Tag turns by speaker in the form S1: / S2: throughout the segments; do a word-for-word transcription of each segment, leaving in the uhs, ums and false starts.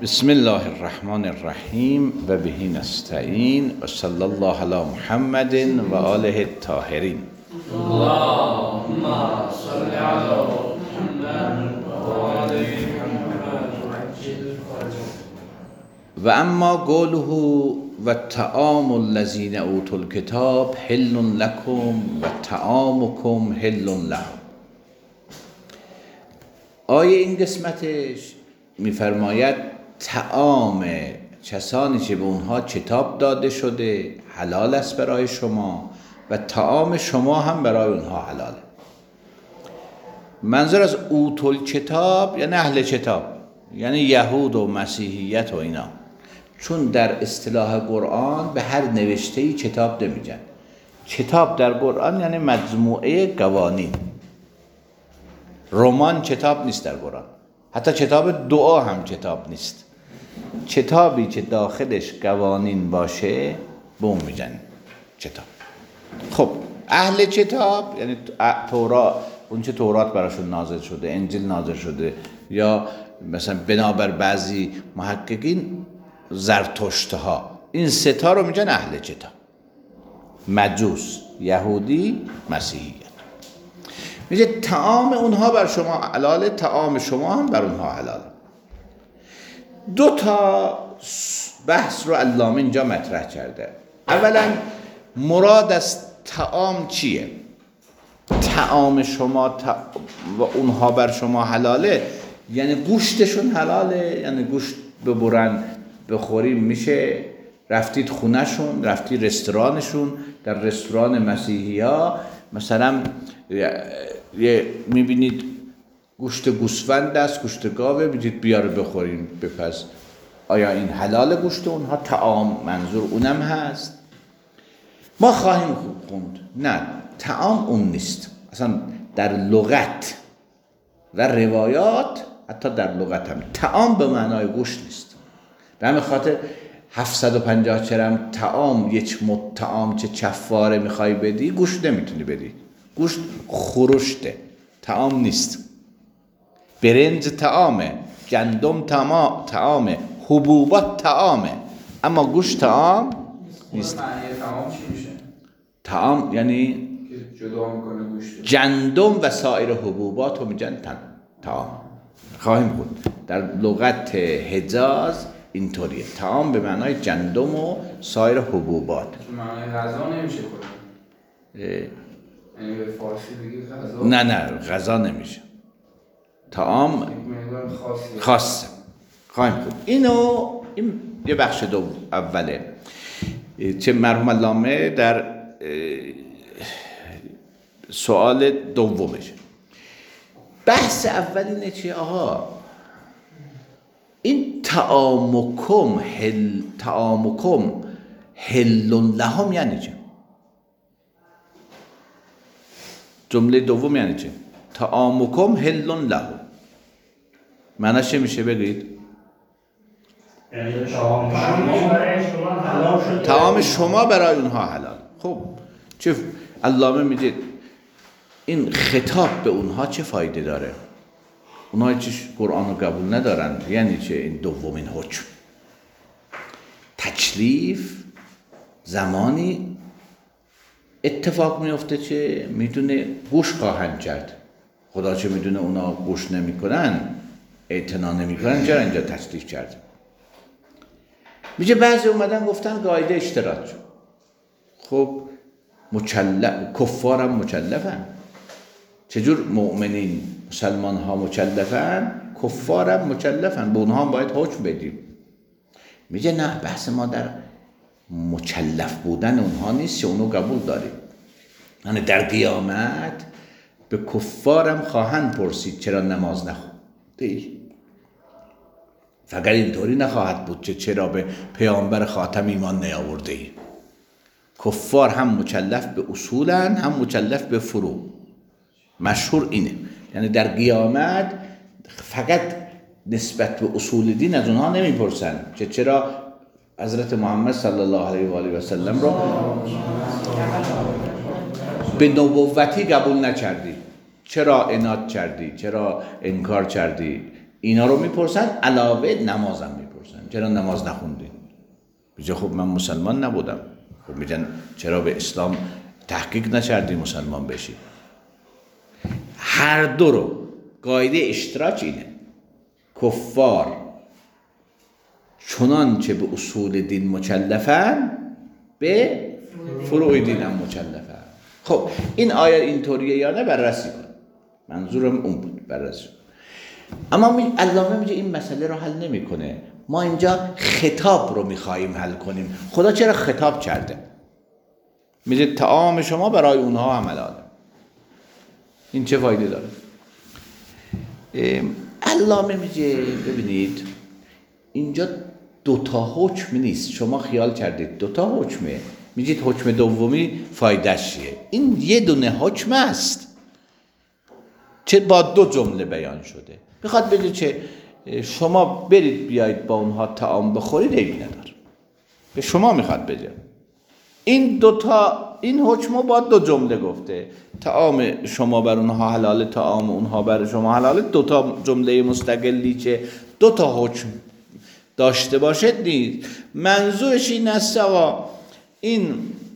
S1: بسم الله الرحمن الرحیم و به نستعین و صلی الله علی محمد و آله الطاهرین.
S2: اللهم صل علی محمد و آل محمد
S1: و اما قوله و طعام الذین اوتوا الکتاب حل لکم و طعامکم حل لهم. آیه این قسمتش میفرماید طعام کسانی که به اونها کتاب داده شده حلال است برای شما و طعام شما هم برای اونها حلاله. منظور از اوتل کتاب یعنی اهل کتاب، یعنی یهود و مسیحیت و اینا، چون در اصطلاح قرآن به هر نوشته‌ای کتاب نمیگن. کتاب در قرآن یعنی مجموعه قوانین. رمان کتاب نیست در قرآن، حتی کتاب دعا هم کتاب نیست. کتابی که داخلش قوانین باشه به اون میگن کتاب. خب اهل کتاب یعنی تورات، اون چه تورات براشون نازل شده، انجیل نازل شده، یا مثلا بنابر بعضی محققین زرتشتها، این سه تا رو میگن اهل کتاب: مجوس، یهودی، مسیحیت. میگه طعام اونها بر شما حلاله، طعام شما هم بر اونها حلاله. دو تا بحث رو علامه اینجا مطرح کرده. اولا مراد از طعام چیه؟ طعام شما تا و اونها بر شما حلاله یعنی گوشتشون حلاله، یعنی گوشت ببرن بخوریم میشه، رفتید خونهشون، رفتید رستورانشون. در رستوران مسیحی ها مثلا یه میبینید گوشت گوسفند است، گوشت گاوه، بگید بیاره بخوریم بپس. آیا این حلال گوشت اونها؟ طعام منظور اونم هست؟ ما خواهیم خوند نه، طعام اون نیست. اصلا در لغت و روایات، حتی در لغت هم طعام به معنای گوشت نیست. به همین خاطر هفتصد و پنجاه چرم طعام، یک مد طعام چه چفاره میخوای بدی، گوشت نمیتونی بدی. گوشت خورشته، طعام نیست. برنج طعامه، گندم طعامه، حبوبات طعامه، اما گوشت طعام نیست.
S2: معنی طعام چی میشه؟
S1: طعام یعنی
S2: که جدا میکنه گوشت.
S1: گندم و سایر حبوبات رو میگن طعام. خواهیم بود در لغت حجاز اینطوریه. طعام به معنای گندم و سایر حبوبات.
S2: معنی غذا نمیشه کنه. یعنی به فارسی بگید غذا؟
S1: نه نه غذا نمیشه. طعام خاصه. خواهیم بود. اینو این یه بخش دو اوله چه مرحوم علامه در سوال دومش. بحث اول اینه چیه؟ آها این طعامکم حل طعامکم حل لهم یعنی چه؟ جمله دوم یعنی چه؟ طعامکم حل لهم معنیش چه میشه بگید؟ طعام شما برای اونها حلال. خب چه علامه میگه این خطاب به اونها چه فایده داره؟ اونها چیش قرآن رو قبول ندارن، یعنی چه این دومین حکم؟ تکلیف زمانی اتفاق میفته چه میدونه گوش خواهند کرد. خدا چه میدونه اونا گوش نمیکنن، اعتنا نمیکنن، چرا اینجا تکلیف کرد؟ میگه بعضی اومدن گفتن قاعده اشتراط. خب مکلف، کفارم مکلفن. چجور مؤمنین مسلمان ها مکلفن، کفارم مکلفن، به اونها هم باید حکم بدیم. میگه نه، بحث ما در مکلف بودن اونها نیست که اونو قبول داریم. یعنی در قیامت به کفارم خواهند پرسید چرا نماز نخوندی؟ فقط اینطوری نخواهد بود که چرا به پیامبر خاتم ایمان نیاورده ای. کفار هم مکلف به اصولن، هم مکلف به فروع. مشهور اینه، یعنی در قیامت فقط نسبت به اصول دین از اونها نمیپرسن که چرا حضرت محمد صلی الله علیه و آله و سلم رو به نبوتی قبول نکردی، چرا عناد کردی، چرا انکار کردی. اینا رو میپرسن، علاوه نمازم میپرسن. میپرسن چرا نماز نخوندی؟ میگه خب من مسلمان نبودم. خب میگن چرا به اسلام تحقیق نکردی مسلمان بشی؟ هر دو رو قاعده اشتراک اینه، کفار چنانچه به اصول دین مکلفن به فروع دین هم مکلفن. خب این آیا اینطوریه یا نه بررسی کن، منظورم اون بود بررسی. اما علامه میگه این مسئله رو حل نمیکنه، ما اینجا خطاب رو میخواییم حل کنیم. خدا چرا خطاب کرده؟ میگه طعام شما برای اونها هم حلاله. این چه فایده داره؟ علامه میگه ببینید اینجا دوتا حکم نیست، شما خیال کردید دوتا حکمه، میگید حکم دومی فایدهش چیه؟ این یه دونه حکم است چه با دو جمله بیان شده. میخواد بگه چه شما برید بیایید با اونها طعام بخورید، عیبی نداره، به شما میخواد بگه. این دوتا این حکم با دو جمله گفته، طعام شما بر اونها حلاله، طعام اونها بر شما حلاله. دوتا جمله مستقلی که دوتا حکم داشته باشد نیست. منظورش این است آقا این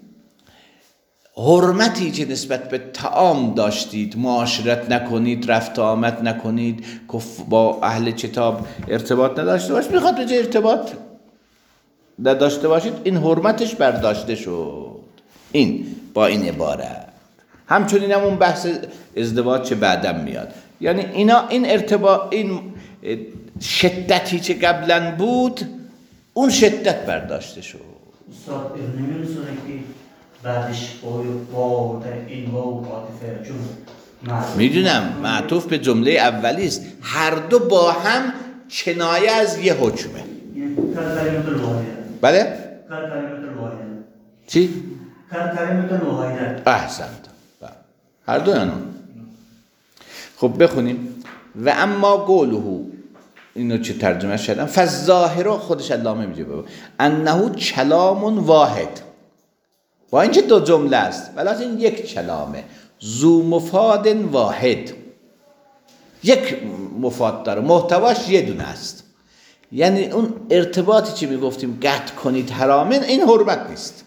S1: حرمتی که نسبت به طعام داشتید، معاشرت نکنید، رفت آمد نکنید، با اهل کتاب ارتباط نداشته باشید، میخواد به جای ارتباط نداشته باشید، این حرمتش برداشته شد. این با این عبارت همچنین هم اون بحث ازدواج چه بعدم میاد، یعنی اینا این ارتباط، این شدتی که قبلا بود اون شدت برداشته شد.
S3: استاد نمی‌دونید که بعدش با این واو عاطفه چون
S1: میدونم معطوف به جمله اولی است، هر دو با هم کنایه از یه حکمه.
S3: کلمت الواحده.
S1: بله؟
S3: کلمت الواحده.
S1: چی؟
S3: کلمت الواحده.
S1: احسنت. هر دو یعنی. خب بخونیم. و اما قوله، اینو چه ترجمه شدن؟ فالظاهر، خودش علامه میگه بابا انه کلام واحد، با اینکه دو جمله است ولی این یک کلامه، ذو مفاد واحد، یک مفاد داره، محتواش یه دونه است. یعنی اون ارتباطی که میگفتیم قطع کنید حرامه، این حرمت نیست.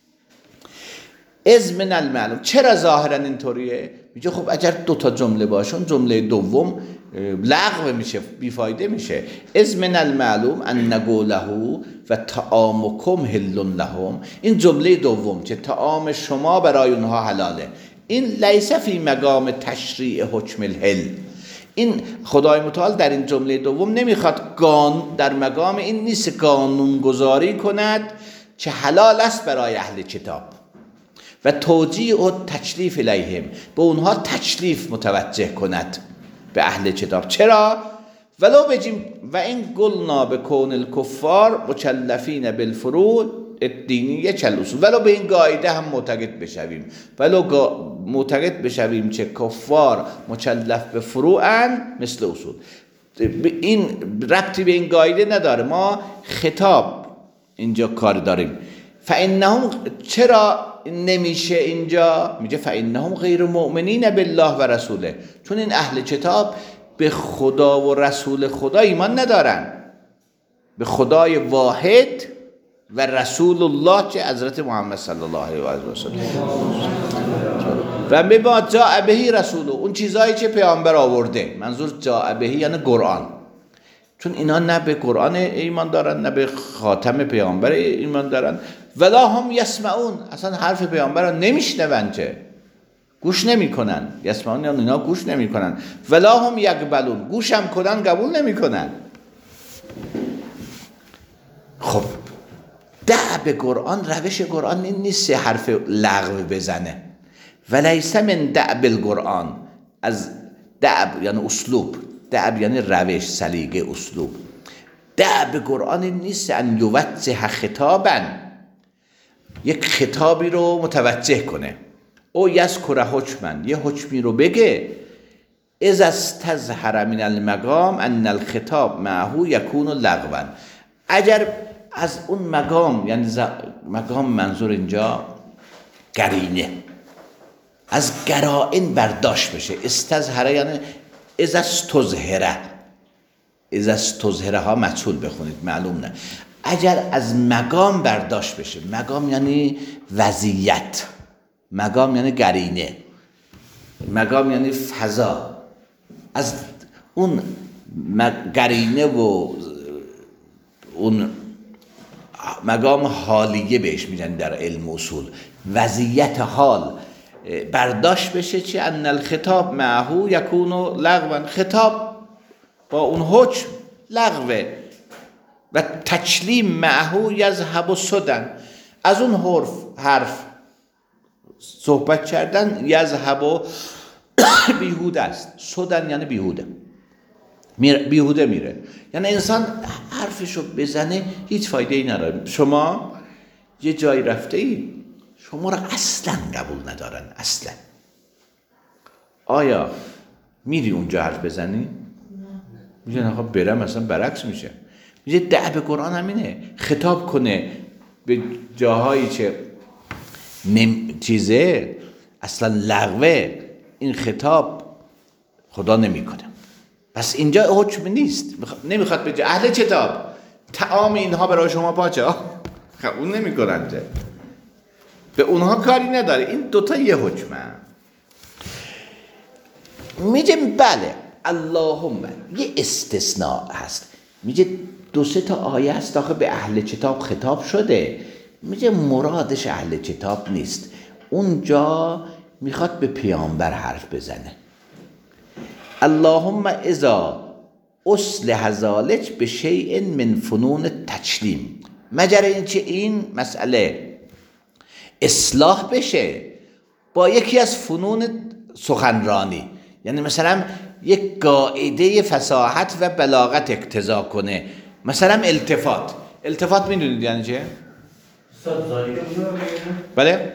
S1: از من المعلوم، چرا ظاهرا اینطوریه؟ میگه خب اگر دو تا جمله باشون جمله دوم لغو میشه، بیفایده میشه. از من المعلوم ان قوله و طعامکم حل لهم، این جمله دوم که طعام شما برای اونها حلاله، این لیس فی مقام تشریع حکم الحل. این خدای متعال در این جمله دوم نمیخواد قانون، در مقام این نیست قانون گذاری کند که حلال است برای اهل کتاب و توجیه و تکلیف الیهم، به اونها تکلیف متوجه کند به اهل کتاب. چرا؟ ولو بجیم و این قلنا به کون الکفار مکلفین بالفروع الدینیه کالاصول، ولو به این قاعده هم معتقد بشویم، ولو معتقد بشویم که کفار مکلف به فروعن مثل اصول، این ربطی به این قاعده نداره، ما خطاب اینجا کار داریم. فانهم، چرا نمیشه اینجا؟ میگه فانهم غیر مؤمنین بالله و رسوله، چون این اهل کتاب به خدا و رسول خدا ایمان ندارن، به خدای واحد و رسول الله که حضرت محمد صلی الله علیه و سلم و به ما جاء بهی رسول، اون چیزایی که پیامبر آورده، منظور جاء بهی یعنی قرآن، چون اینا نه به قرآن ایمان دارن نه به خاتم پیامبر ایمان دارن. ولا هم یسمعون، اصلا حرف پیامبر رو نمیشنون، که گوش نمیکنن. یسمعون یعنی اینا گوش نمیکنن. ولا هم یقبلون، گوش هم کنن قبول نمیکنن. خب دعب قرآن، روش قرآن این نیست حرف لغو بزنه. ولیس من دعب القرآن، از دعب یعنی اسلوب، دعب یعنی روش، سلیقه، اسلوب. دعب قرآن این نیست ان یوجه خطابا، یک خطابی رو متوجه کنه، او یذکر حکما، یه حکمی رو بگه، اذا استظهر من المقام ان الخطاب معه یکون لغوا، اگر از اون مقام، یعنی مقام منظور اینجا قرینه، از قرائن برداشت بشه. استظهر یعنی اذا استظهر، اذا استظهره ها مجهول بخونید، معلوم نه. اگر از مقام برداشت بشه، مقام یعنی وضعیت، مقام یعنی قرینه، مقام یعنی فضا، از اون قرینه و اون مقام حالیه بهش میگن در علم اصول، وضعیت حال برداشت بشه چی؟ ان الخطاب معه یکون لغوا، خطاب با اون حکم لغوه و تکلیم معه یذهب سدن، از اون حرف حرف صحبت کردن یذهب بیهوده است، سدن یعنی بیهوده، میره بیهوده میره، یعنی انسان حرفشو بزنه هیچ فایده ای نداره. شما یه جایی رفته ای شما را اصلا قبول ندارن، اصلا آیا میری اونجا حرف بزنی؟ میگه آقا برم اصلا برعکس میشه. میگه دعب قرآن همینه، خطاب کنه به جاهایی که نم... چیزه اصلا لغوه، این خطاب خدا نمیکنه. پس اینجا حکم نیست، نمیخواد بگه اهل کتاب طعام اینها برای شما پاچه، اون نمیکنن، به اونها کاری نداره. این دوتا یه حکمه. میگه بله اللهم یه استثناء هست، میگه دو سه تا آیه هست آخه به اهل کتاب خطاب شده، میگه مرادش اهل کتاب نیست، اونجا میخواد به پیامبر حرف بزنه. اللهم اذا اصلح ذلک به شیء من فنون تکلیم، مگر اینکه این مسئله اصلاح بشه با یکی از فنون سخنرانی، یعنی مثلا یک قاعده فصاحت و بلاغت اقتضا کنه، مثلا التفات. التفات میدونید یعنی چه؟ بله؟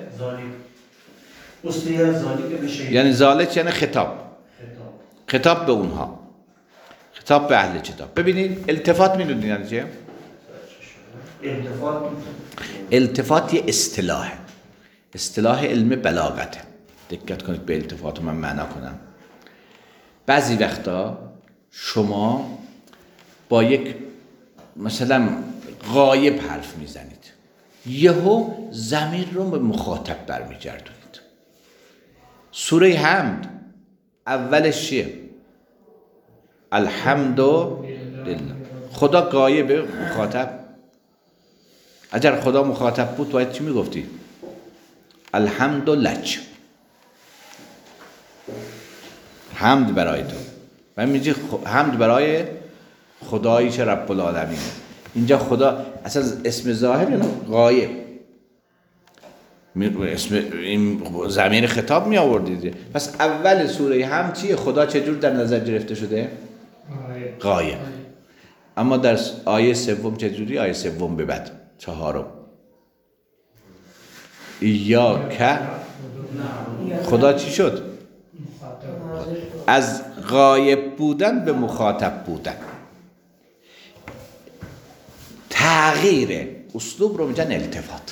S1: یعنی ذالک یعنی خطاب، خطاب به اونها، خطاب به اهل کتاب. ببینید التفات میدونید یعنی چه؟
S3: التفات
S1: التفات یه اصطلاحه، اصطلاح علم بلاغته. دقت کنید به التفات رو من معنا کنم. بعضی وقتا شما با یک مثلا غایب حرف میزنید، یهو ضمیر رو به مخاطب برمیگردونید. سوره حمد اولش چیه؟ الحمدلله، خدا غایبه، مخاطب. اگر خدا مخاطب بود باید چی میگفتی؟ الحمدلله، حمد برای تو. و میگی حمد برای خدایی که رب العالمینه. اینجا خدا اصلا اسم ظاهر یا غایب، اسم این ضمیر خطاب می آوردید. پس اول سوره حمد چیه؟ خدا چجور در نظر گرفته شده؟ غایب. اما در آیه سوم چجوری؟ آیه سوم به بعد چهارم ایاک، خدا چی شد؟ از غایب بودن به مخاطب بودن. تغییر اسلوب رو میگن التفات،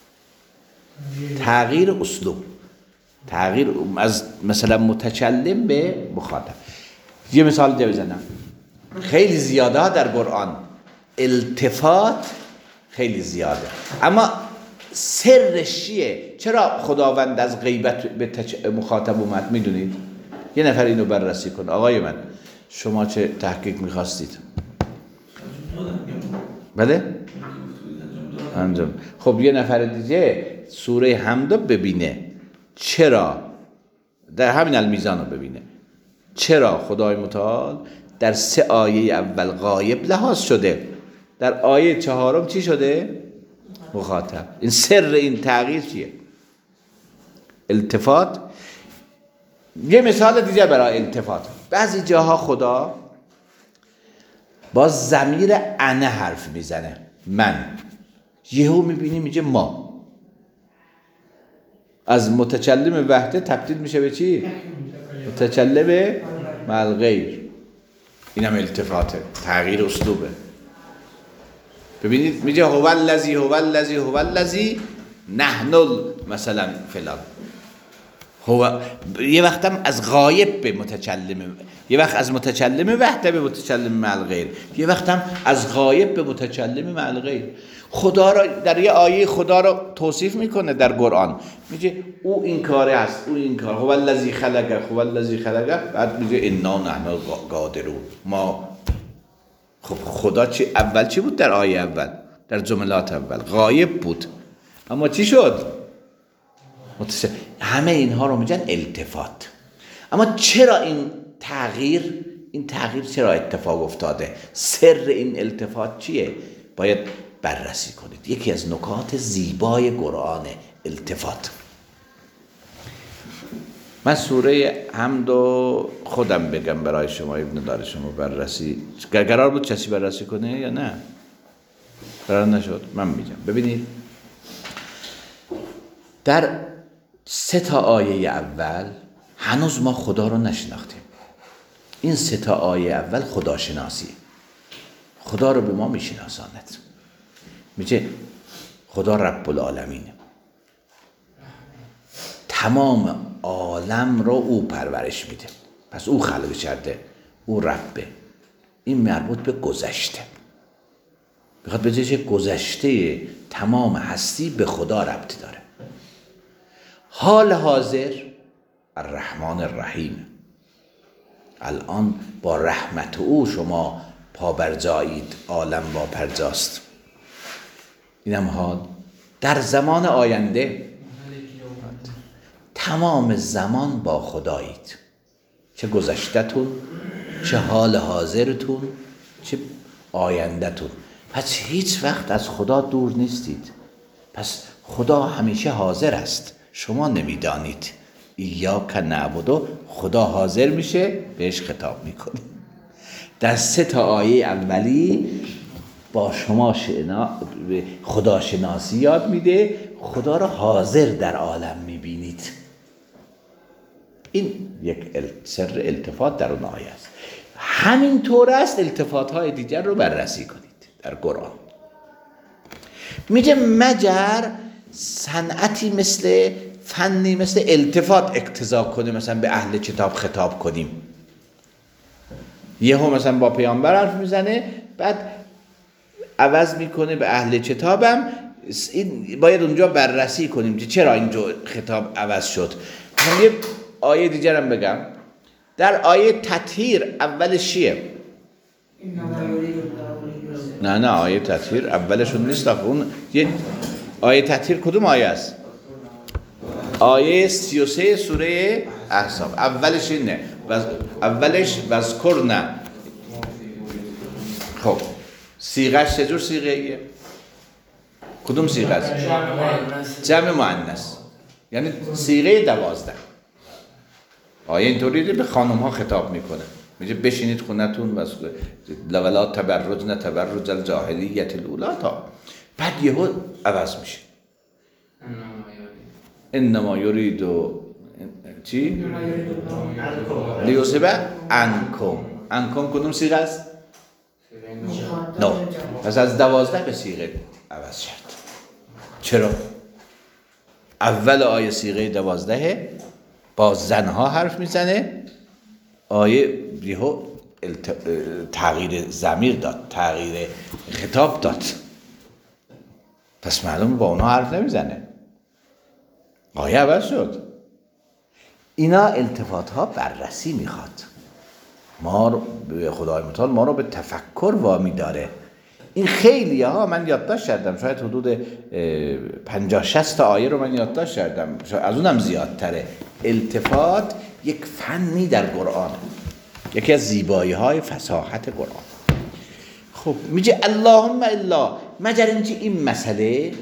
S1: تغییر اسلوب، تغییر از مثلا متکلم به مخاطب. یه مثال دیگه بزنم، خیلی زیاده ها در قرآن التفات خیلی زیاده، اما سرش چیه؟ چرا خداوند از غیبت به مخاطب اومد؟ میدونید؟ یه نفر اینو بررسی کن. آقای من شما چه تحقیق میخواستید؟ بله؟ انجام. خب یه نفر دیگه سوره حمد ببینه، چرا در همین المیزان رو ببینه چرا خدای متعال در سه آیه اول غایب لحاظ شده، در آیه چهارم چی شده؟ مخاطب. این سر این تغییر چیه؟ التفات. یه مثال دیگه برای التفات، بعضی جاها خدا با ضمیر انا حرف میزنه، من، یهو میبینی میگه ما، از متکلم وحده تبدیل میشه به چی؟ متکلم مع الغیر. اینم التفاته، تغییر اسلوبه. ببینید میگه هو الذی هو الذی هو الذی نحن مثلا فلان، هو یه وقتم از غایب به متکلم، یه وقت از متکلم وحده به متکلم مع الغیر، یه وقتم از غایب به متکلم مع الغیر. خدا را در یه آیه خدا را توصیف میکنه در قرآن، میگه او این کاره است، او این کار، هو الذی خلقه هو الذی خلقه، بعد میگه انا نحن قادرون ما. خب خدا چی اول چی بود در آیه اول، در جملات اول غایب بود، اما چی شد؟ متص... همه اینها رو میگن التفات. اما چرا این تغییر این تغییر چرا اتفاق افتاده؟ سر این التفات چیه؟ باید بررسی کنید. یکی از نکات زیبای قرآن التفات. من سوره حمد و خودم بگم برای شما، ابن دار شما بررسی. قرار بود کسی بررسی کنه یا نه؟ قرار نشد، من میگم. ببینید در سه تا آیه اول هنوز ما خدا رو نشناختیم. این سه تا آیه اول خداشناسی، خدا رو به ما میشناساند. میگه خدا رب العالمینه، تمام عالم رو او پرورش میده، پس او خلق کرده، او ربه. این مربوط به گذشته، بخواد بگه که گذشته تمام هستی به خدا ربط داره. حال حاضر الرحمن الرحیم، الان با رحمت او شما پا برجایید، عالم با پرجاست. اینم حال. در زمان آینده تمام زمان با خدایید، چه گذشته‌تون، چه حال حاضرتون، چه آینده‌تون. پس هیچ وقت از خدا دور نیستید. پس خدا همیشه حاضر است، شما نمیدانید. ایاک نعبد، خدا حاضر میشه بهش خطاب میکنه. در سه تا آیه اولی با شما شنا... خدا شناسی یاد میده، خدا را حاضر در عالم میبینید. این یک سر التفات در اون آیه است. همین طور است التفات های دیگر رو بررسی کنید در قرآن. میگه مگر صنعتی مثل فنی مثل التفات اقتضا کنه مثلا به اهل کتاب خطاب کنیم. یهو مثلا با پیامبر حرف میزنه، بعد عوض میکنه به اهل کتابم. این باید اونجا بررسی کنیم که چرا اینجا خطاب عوض شد. من یه آیه دیگر هم بگم. در آیه تطهیر اولش چیه؟ نه نه آیه تطهیر اولشون نیست. اون یه آیه تطهیر کدوم آیه است؟ آیه سی و سه سوره احزاب. اولش اینه، اولش وذکرن. خب صیغه‌اش چجور صیغه‌ایه؟ کدوم صیغه است؟ جمع مؤنث، یعنی صیغه دوازده. آیه اینطوری به خانم ها خطاب میکنه، میگه بشینید خونتون و ولا تبرجن تبرج الجاهلیت الاولی تا بعد یهو عوض میشه. انما یرید چی؟ لیوسبه انکم. انکم کدوم صیغه است؟ نه. پس از دوازده به صیغه عوض شد. چرا؟ اول آیه صیغه دوازده با زنها حرف میزنه، آیه یهو الت... تغییر ضمیر داد، تغییر خطاب داد. پس معلومه با اونها حرف نمیزنه، آیه عوض شد. اینا التفات ها بررسی میخواد. ما رو به خدای متعال ما رو به تفکر وامی داره. این خیلی ها من یادداشت کردم، شاید حدود پنجاه شصت تا آیه رو من یادداشت کردم، از اونم زیادتره. التفات یک فنی در قرآن، یکی از زیبایی های فصاحت قرآن. خب میگه اللهم الا، مگر اینکه این مسئله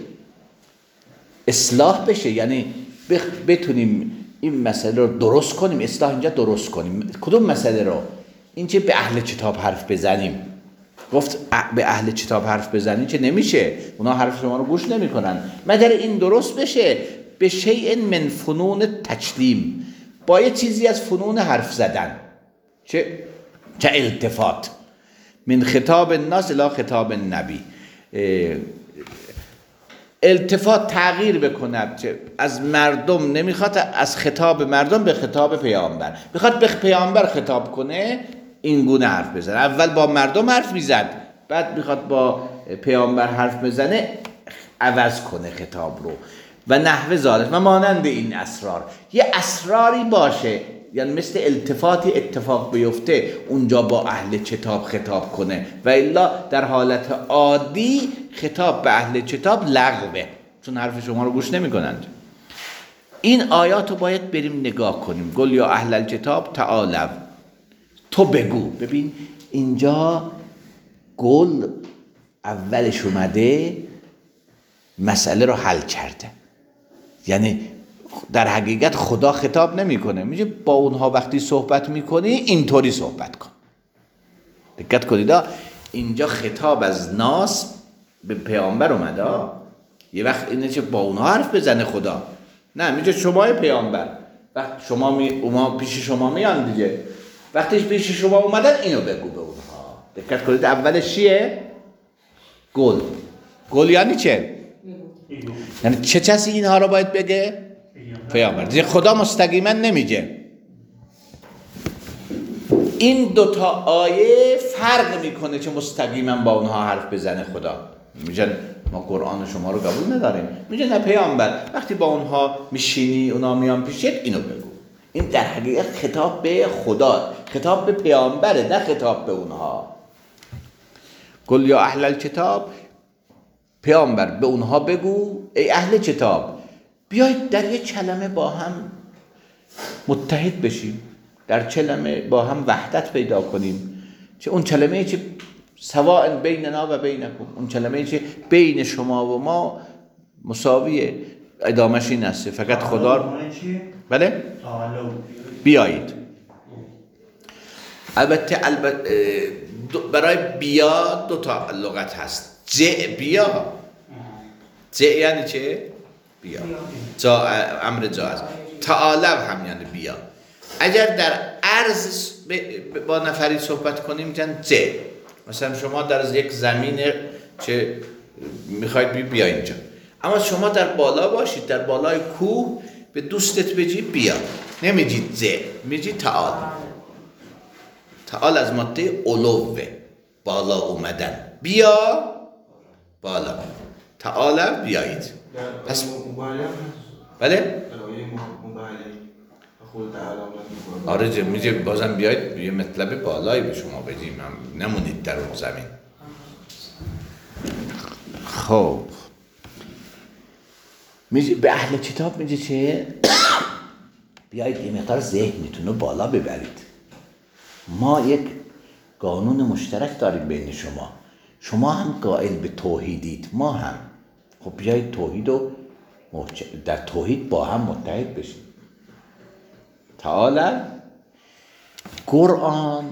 S1: اصلاح بشه، یعنی بتونیم این مسئله رو درست کنیم. اصلاح اینجا درست کنیم. کدوم مسئله رو؟ اینکه به اهل کتاب حرف بزنیم. گفت به اهل کتاب حرف بزنی که نمیشه، اونا حرف شما رو گوش نمیکنن. مگر این درست بشه به شیء من فنون تکلیم، با یه چیزی از فنون حرف زدن، چه چه التفات، من خطاب الناس الی خطاب النبی. التفات تغییر بکند، چه از مردم نمیخواد، از خطاب مردم به خطاب پیامبر، میخواد به پیامبر خطاب کنه، این گونه حرف بزنه. اول با مردم حرف میزد، بعد میخواد با پیامبر حرف بزنه، عوض کنه خطاب رو و نحو ذالک و مانند این اسرار. یه اسراری باشه، یعنی مثل التفاتی اتفاق بیفته اونجا با اهل کتاب خطاب کنه، و الا در حالت عادی خطاب به اهل کتاب لغوه، چون حرف شما رو گوش نمی کنند. این آیات رو باید بریم نگاه کنیم. قل یا اهل الکتاب تعالوا، تو بگو. ببین اینجا قل اولش اومده مسئله رو حل کرده، یعنی در حقیقت خدا خطاب نمیکنه، میگه با اونها وقتی صحبت میکنی اینطوری صحبت کن. دقت کنید اینجا خطاب از ناس به پیامبر اومده. یه وقت اینه که با اونها حرف بزنه خدا، نه میگه شما پیامبر، وقت شما می اونا پیش شما میان دیگه، وقتی پیش شما اومدن اینو بگو به اونها. دقت کنید اولش چیه؟ قل. قل یعنی چه؟ یعنی چه کسی اینها رو باید بگه؟ پیامبر. دیگه خدا مستقیما نمیگه. این دوتا آیه فرق میکنه که مستقیما با اونها حرف بزنه خدا. میگن ما قرآن شما رو قبول نداریم، میگه نه پیامبر وقتی با اونها میشینی اونا میان پیشت اینو بگو. این در حقیقت خطاب به خدا، خطاب به پیامبره، نه خطاب به اونها. قل یا اهل الکتاب، پیامبر به اونها بگو ای اهل کتاب، بیایید در یک کلمه با هم متحد بشیم، در کلمه با هم وحدت پیدا کنیم، چه اون کلمه چه سواء بیننا و بینکم، اون کلمه چه بین شما و ما مساویه. ادامهش این است فقط خدا. بله بیایید. البته البته برای بیا دو تا لغت هست. جه بیا، جه یعنی چه؟ بیا. جا امر جاز. تعالو هم یعنی بیا. اگر در عرض با نفری صحبت کنیم میگن جه. مثلا شما در یک زمین چه میخواید بی بیا اینجا، اما شما در بالا باشید، در بالای کوه، به دوستت بگی بیا، نمیگید زه، میگی تعال. تعال از ماده علوه، بالا اومدن. بیا بالا، تعال بیایید. پس بله؟ آره میگه بازم بیایید، یه مطلب بالایی به شما بدیم، هم نمونید در اون زمین. خب میگه به اهل کتاب میگه چه؟ بیایید یه مقدار ذهنتون رو بالا ببرید. ما یک قانون مشترک داریم بین شما، شما هم قائل به توحیدید، ما هم. خب بیایید توحید رو در توحید با هم متحد بشیم. تعالی. قرآن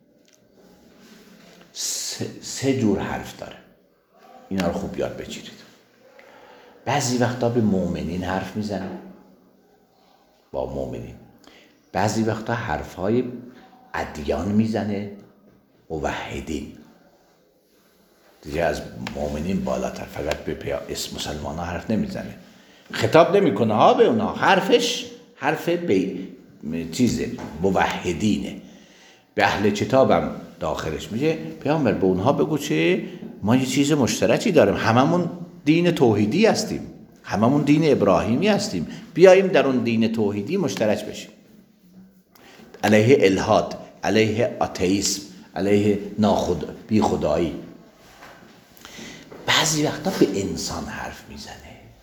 S1: سه, سه جور حرف داره، اینا رو خوب یاد بگیرید. بعضی وقتا به مؤمنین حرف میزنه، با مؤمنین. بعضی وقتا حرفهای ادیان میزنه، موحدین دیگه، از مؤمنین بالاتر، فقط به پیا اسم مسلمان ها حرف نمیزنه، خطاب نمیکنه ها به اونا، حرفش حرف به چیزه، موحدینه. به اهل کتابم داخلش میگه پیامبر به اونها بگو چه ما یه چیز مشترکی داریم، هممون دین توحیدی هستیم، هممون دین ابراهیمی هستیم، بیاییم در اون دین توحیدی مشترک بشیم. علیه الحاد، علیه آتئیسم، علیه ناخدا، بی خدایی. بعضی وقتا به انسان حرف میزنه،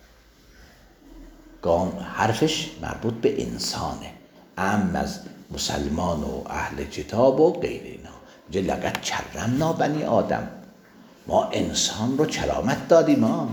S1: حرفش مربوط به انسانه، ام از مسلمان و اهل کتاب و غیر اینا. میگه لقد کرمنا بنی آدم، ما انسان رو کرامت دادیم. ما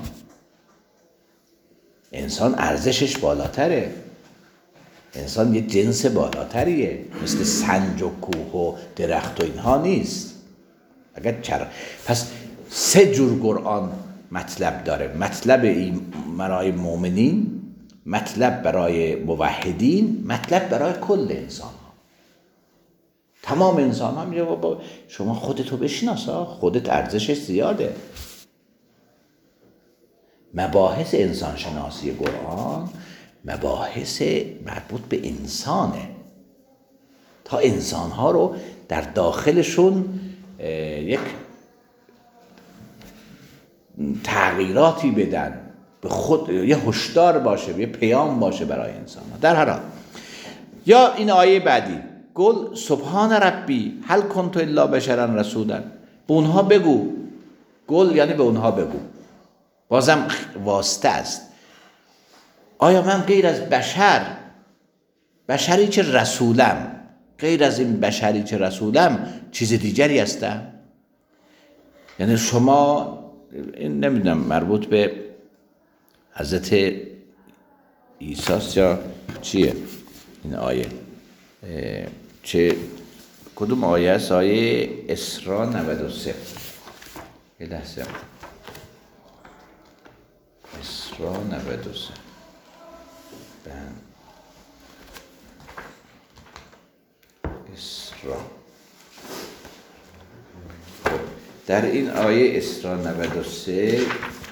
S1: انسان ارزشش بالاتره، انسان یه جنس بالاتریه، مثل سنج و کوه و درخت و اینها نیست. اگر چرا پس سه جور قرآن مطلب داره، مطلب این برای مؤمنین، مطلب برای موحدین، مطلب برای کل انسان ها. تمام انسان ها میگه بابا شما خودتو بشناسا، خودت ارزشش زیاده. مباحث انسانشناسی قرآن مباحث مربوط به انسانه، تا انسانها رو در داخلشون یک تغییراتی بدن، به خود یه هشدار باشه، یه پیام باشه برای انسانها. در هر حال یا این آیه بعدی قل سبحان ربی هل کنت الا بشرا رسولا، به اونها بگو، قل یعنی به اونها بگو، بازم واسطه است، آیا من غیر از بشر، بشری که رسولم، غیر از این بشری که رسولم چیز دیگری هستم؟ یعنی شما این نمیدونم مربوط به حضرت عیسی یا چیه این آیه، چه کدوم آیه است؟ آیه اسراء نود و سه. یه لحظه، اسراء نود و سه. اسراء در این آیه اسراء نود و سه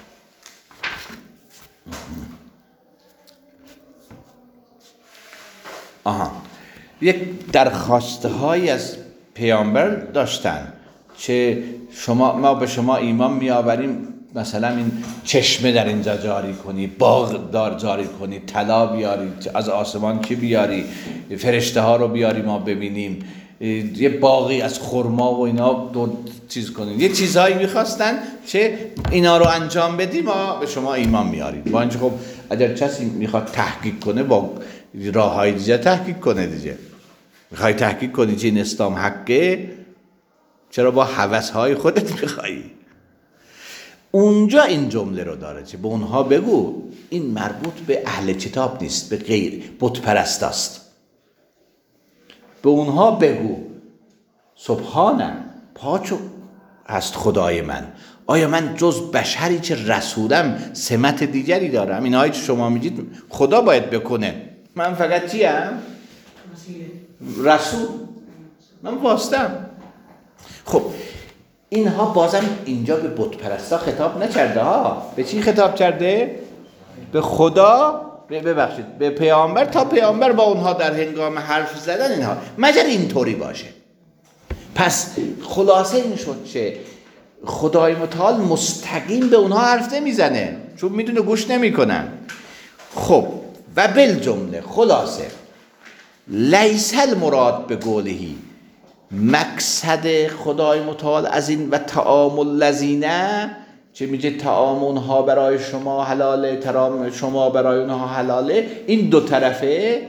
S1: آها یک درخواسته هایی از پیامبر داشتن که شما ما به شما ایمان می آوریم، مثلا این چشمه در اینجا جاری کنی، باغ دار جاری کنی، طلا بیاری از آسمان، چی بیاری، فرشته ها رو بیاری ما ببینیم، یه باغی از خرما و اینا دو چیز کنیم، یه چیزهایی میخواستن که اینا رو انجام بدیم ما به شما ایمان میاریم. با اینکه خب اگر کسی میخواد تحقیق کنه با راه های دیگه تحقیق کنه دیگه، میخوای تحقیق کنی که این اسلام حقه، چرا با هوس های خودت میخوایی؟ اونجا این جمله رو داره که به اونها بگو، این مربوط به اهل کتاب نیست، به غیر بت پرست است. به اونها بگو سبحانه، پاک هست خدای من، آیا من جز بشری که رسولم سمت دیگری دارم؟ این هایی که شما میگید خدا باید بکنه، من فقط چیم؟ رسول، من واسطم. خب اینها بازم اینجا به بت پرستا خطاب نکرده ها، به چی خطاب کرده؟ به خدا، ببخشید به پیامبر، تا پیامبر با اونها در هنگام حرف زدن اینها مگر اینطوری باشه. پس خلاصه این شد که خدای متعال مستقیم به اونها حرف نمیزنه، چون میدونه گوش نمیکنن. خب و بالجمله خلاصه لیس المراد به قولهی، مقصد خدای متعال از این و طعام الذین، چه میگه طعام اونها برای شما حلاله، طعام شما برای اونها حلاله، این دو طرفه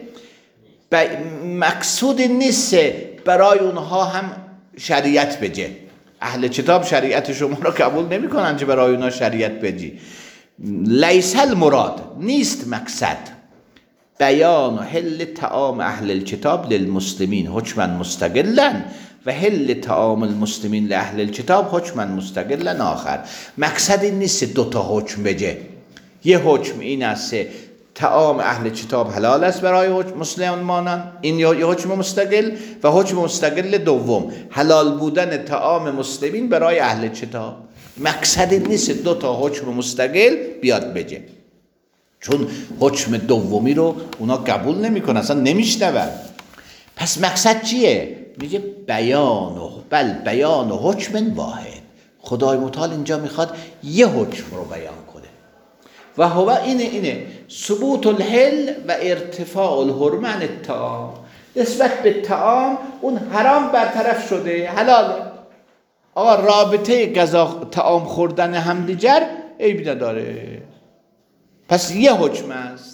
S1: مقصود نیست برای اونها هم شریعت بجه. اهل کتاب شریعت شما رو قبول نمی کنن که برای اونها شریعت بجی. لیس المراد، نیست مقصد بیان و حل طعام اهل الکتاب للمسلمین حکما مستقلا و حل طعام المسلمین لاهل الکتاب حکما مستقلا آخر. مقصد این نیست دوتا حکم بجه. یه حکم این است طعام اهل کتاب حلال است برای مسلمانان، این یه حکم مستقل، و حکم مستقل دوم حلال بودن طعام مسلمین برای اهل کتاب. مقصد این نیست دوتا حکم مستقل بیاد بجه، چون حکم دومی رو اونا قبول نمیکنن، اصلا نمیشنون. پس مقصد چیه؟ میگه بیان و بل بیان و حکم واحد. خدای متعال اینجا میخواد یه حکم رو بیان کنه و هو اینه اینه ثبوت الحل و ارتفاع الحرمه عن الطعام. نسبت به طعام اون حرام برطرف شده، حلاله. آقا رابطه غذا طعام خوردن همدیگر عیبی نداره، پس یه حکم است.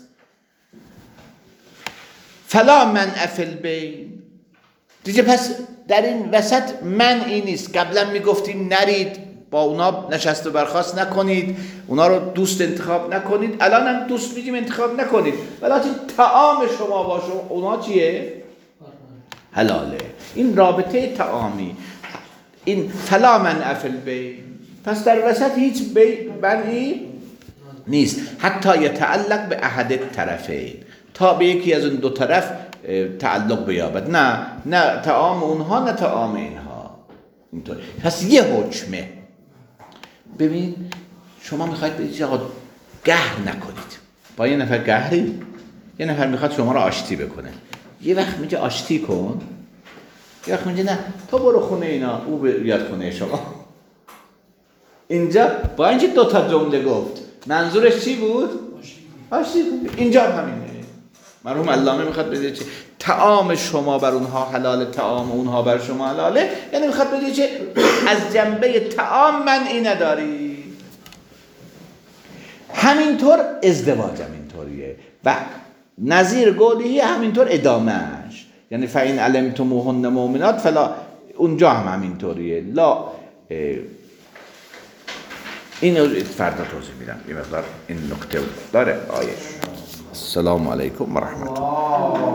S1: فلا منع فی البین دیگه، پس در این وسط منعی نیست. قبلا میگفتیم نرید با اونا نشست و برخاست نکنید، اونا رو دوست انتخاب نکنید، الان هم دوست میگیم انتخاب نکنید، ولی طعام شما با شما اونا چیه؟ حلاله. این رابطه طعامی، این فلا منع فی البین، پس در وسط هیچ منعی نیست. حتی یتعلق به احد طرفین، تا به یکی از اون دو طرف تعلق بیابد، نه نه طعام اونها نه طعام اینها. اینطور پس یه حکمه. ببین شما میخواید بگید آقا قهر نکنید. با یه نفر قهری، یه نفر میخواد شما رو آشتی بکنه، یه وقت میگه آشتی کن، یه وقت میگه نه تو برو خونه اینا، او بیاد خونه شما. اینجا با اینکه دو تا جمله گفت منظورش چی بود؟ آشتی کن. اینجا همینه. مرحوم علامه میخواد بگه چه طعام شما بر اونها حلاله، طعام اونها بر شما حلاله، یعنی میخواد بگه چه از جنبه طعام منعی نداری. همینطور ازدواج هم اینطوریه و نظیر قولی همینطور ادامهش، یعنی فاین علمتموهن مؤمنات فلا، اونجا هم همینطوریه. لا اینو فردا توضیح میدم، یه مقدار این نکته داره آیه. السلام علیکم و رحمت الله.